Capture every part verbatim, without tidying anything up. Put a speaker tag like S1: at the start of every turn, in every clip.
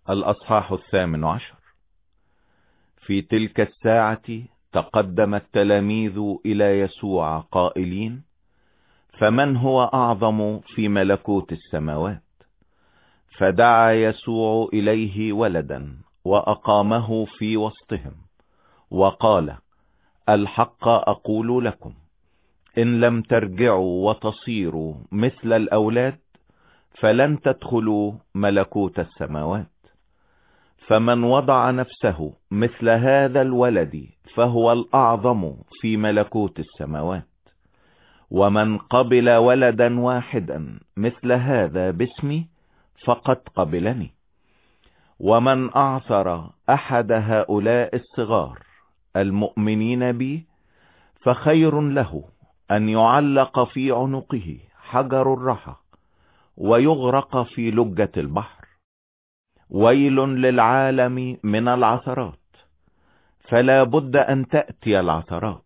S1: الأصحاح الثامن عشر. في تلك الساعة تقدم التلاميذ إلى يسوع قائلين: فمن هو أعظم في ملكوت السماوات؟ فدعا يسوع إليه ولدا وأقامه في وسطهم وقال: الحق أقول لكم، إن لم ترجعوا وتصيروا مثل الأولاد فلن تدخلوا ملكوت السماوات. فمن وضع نفسه مثل هذا الولد فهو الأعظم في ملكوت السماوات. ومن قبل ولدا واحدا مثل هذا باسمي فقد قبلني. ومن أعثر أحد هؤلاء الصغار المؤمنين بي فخير له أن يعلق في عنقه حجر الرحى ويغرق في لجة البحر. ويل للعالم من العثرات، فلا بد أن تأتي العثرات،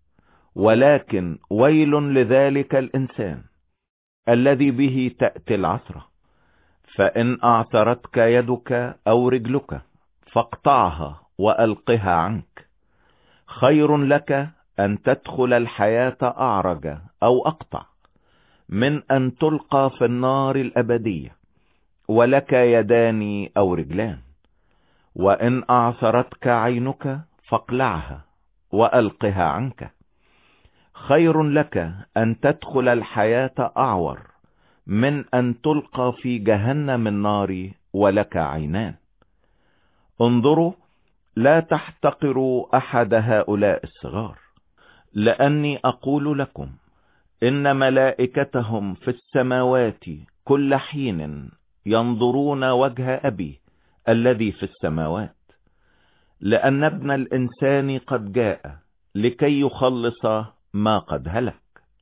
S1: ولكن ويل لذلك الإنسان الذي به تأتي العثرة. فإن أعثرتك يدك أو رجلك فاقطعها وألقها عنك. خير لك أن تدخل الحياة أعرج أو أقطع من أن تلقى في النار الأبدية ولك يدان أو رجلان. وإن أعثرتك عينك فاقلعها وألقها عنك. خير لك أن تدخل الحياة أعور من أن تلقى في جهنم النار ولك عينان. انظروا، لا تحتقروا أحد هؤلاء الصغار، لأني أقول لكم إن ملائكتهم في السماوات كل حين ينظرون وجه أبي الذي في السماوات. لأن ابن الإنسان قد جاء لكي يخلص ما قد هلك.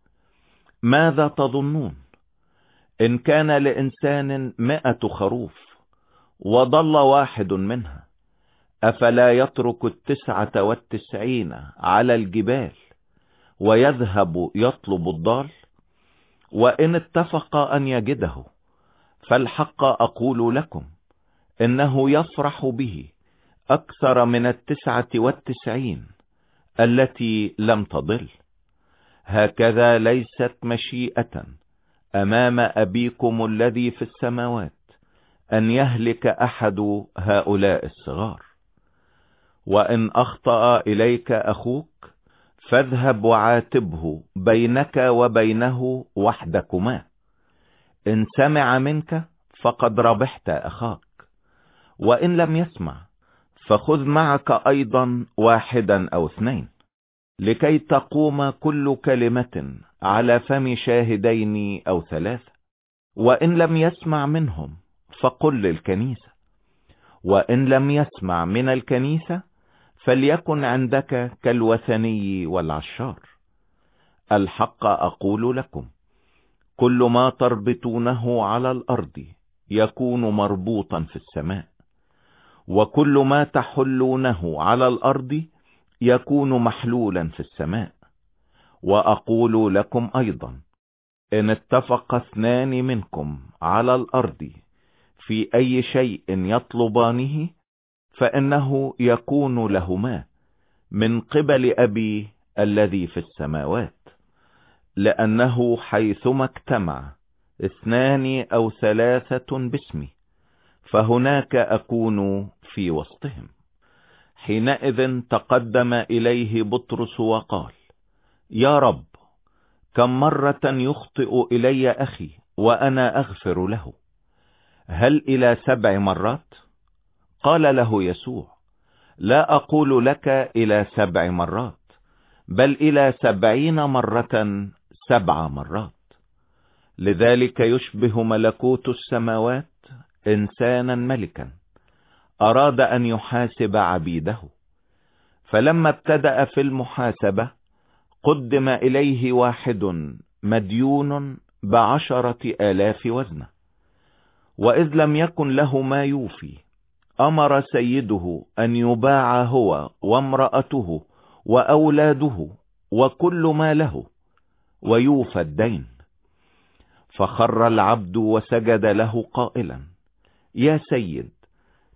S1: ماذا تظنون؟ إن كان لإنسان مئة خروف وضل واحد منها، أفلا يترك التسعة والتسعين على الجبال ويذهب يطلب الضال؟ وإن اتفق أن يجده، فالحق أقول لكم إنه يفرح به أكثر من التسعة والتسعين التي لم تضل. هكذا ليست مشيئة أمام أبيكم الذي في السماوات أن يهلك أحد هؤلاء الصغار. وإن أخطأ إليك أخوك فاذهب وعاتبه بينك وبينه وحدكما. إن سمع منك فقد ربحت أخاك. وإن لم يسمع فخذ معك أيضا واحدا أو اثنين، لكي تقوم كل كلمة على فم شاهدين أو ثلاثة. وإن لم يسمع منهم فقل للكنيسة. وإن لم يسمع من الكنيسة فليكن عندك كالوثني والعشار. الحق أقول لكم، كل ما تربطونه على الأرض يكون مربوطا في السماء، وكل ما تحلونه على الأرض يكون محلولا في السماء. وأقول لكم أيضا، إن اتفق اثنان منكم على الأرض في أي شيء يطلبانه فإنه يكون لهما من قبل أبي الذي في السماوات. لأنه حيثما اجتمع اثنان أو ثلاثة باسمي فهناك أكون في وسطهم. حينئذ تقدم إليه بطرس وقال: يا رب، كم مرة يخطئ إلي أخي وأنا أغفر له؟ هل إلى سبع مرات؟ قال له يسوع: لا أقول لك إلى سبع مرات، بل إلى سبعين مرة سبع مرات. لذلك يشبه ملكوت السماوات إنسانا ملكا أراد أن يحاسب عبيده. فلما ابتدأ في المحاسبة قدم إليه واحد مديون بعشرة آلاف وزنة. وإذ لم يكن له ما يوفي أمر سيده أن يباع هو وامرأته وأولاده وكل ما له ويوفى الدين. فخر العبد وسجد له قائلا: يا سيد،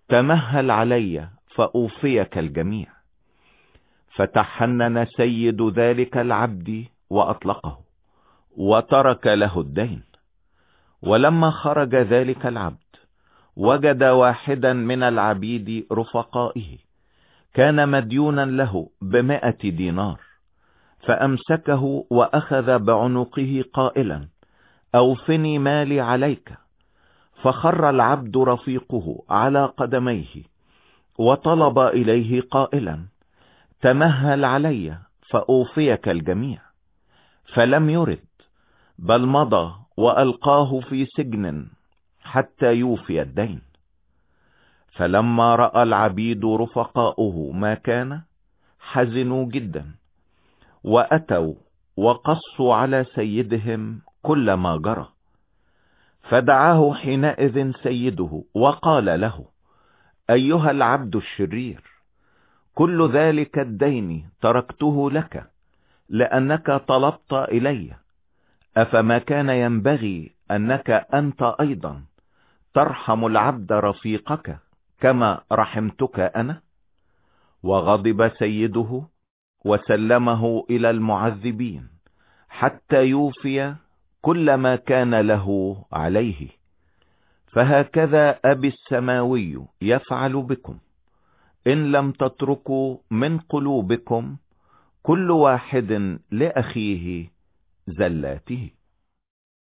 S1: تمهل علي فأوفيك الجميع. فتحنن سيد ذلك العبد وأطلقه، وترك له الدين. ولما خرج ذلك العبد وجد واحدا من العبيد رفقائه كان مديونا له بمائة دينار، فأمسكه وأخذ بعنقه قائلا: أوفني مالي عليك. فخر العبد رفيقه على قدميه وطلب إليه قائلا: تمهل علي فأوفيك الجميع. فلم يرد، بل مضى وألقاه في سجن حتى يوفي الدين. فلما رأى العبيد رفقاؤه ما كان، حزنوا جدا، وأتوا وقصوا على سيدهم كل ما جرى. فدعاه حينئذ سيده وقال له: أيها العبد الشرير، كل ذلك الدين تركته لك لأنك طلبت إلي، أفما كان ينبغي أنك أنت أيضا ترحم العبد رفيقك كما رحمتك أنا؟ وغضب سيده وسلمه إلى المعذبين حتى يوفي كل ما كان له عليه. فهكذا أبي السماوي يفعل بكم إن لم تتركوا من قلوبكم كل واحد لأخيه زلاته.